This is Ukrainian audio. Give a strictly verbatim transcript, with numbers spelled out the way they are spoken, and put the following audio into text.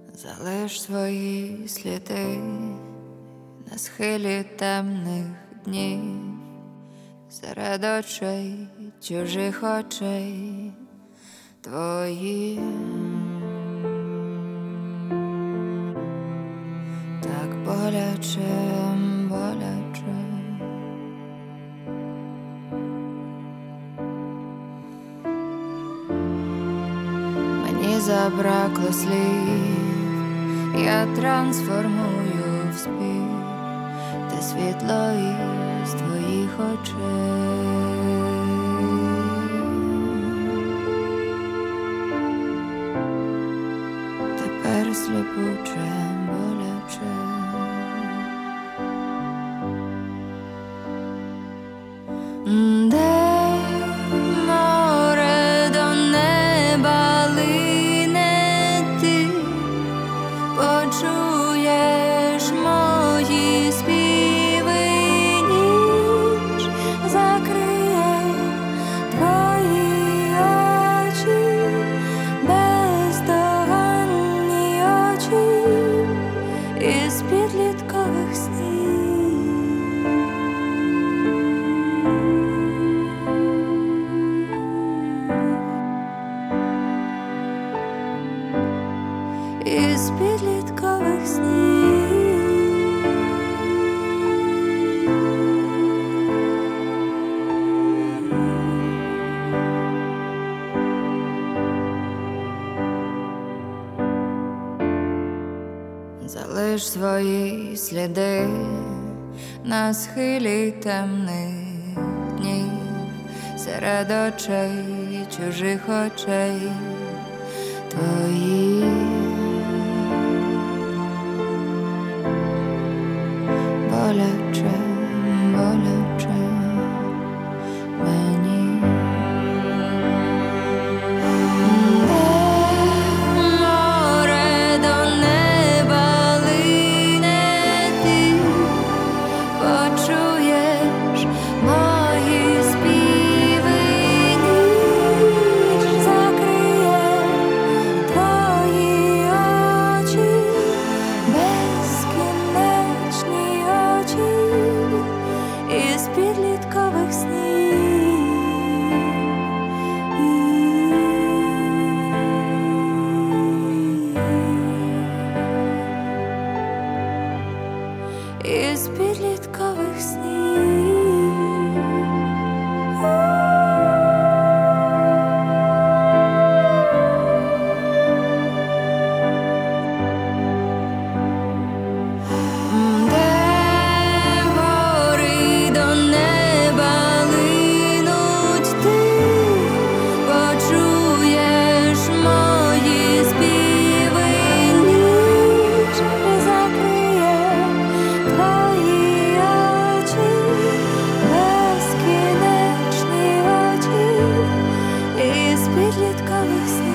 Залиш свої сліди на схилі темних днів, серед очей, чужих очей твої. Так боляче, боляче. Мені забракло слів, я трансформую в спів те світло із твоїх очей. Тепер сліпуче, боляче. Де море до неба лине, ти почуєш мої співи, ніч закриє твої очі, бездоганні очі із підліткових снів. Із підліткових снів. Залиш свої сліди на схилі темних днів, серед очей, чужих очей твої. Боляче, боляче мені. Море до неба лине, ти почуєш мої співи, ніч закриє твої очі, безкінечні очі із підліткових снів. Із підліткових снів. Підліткових снів.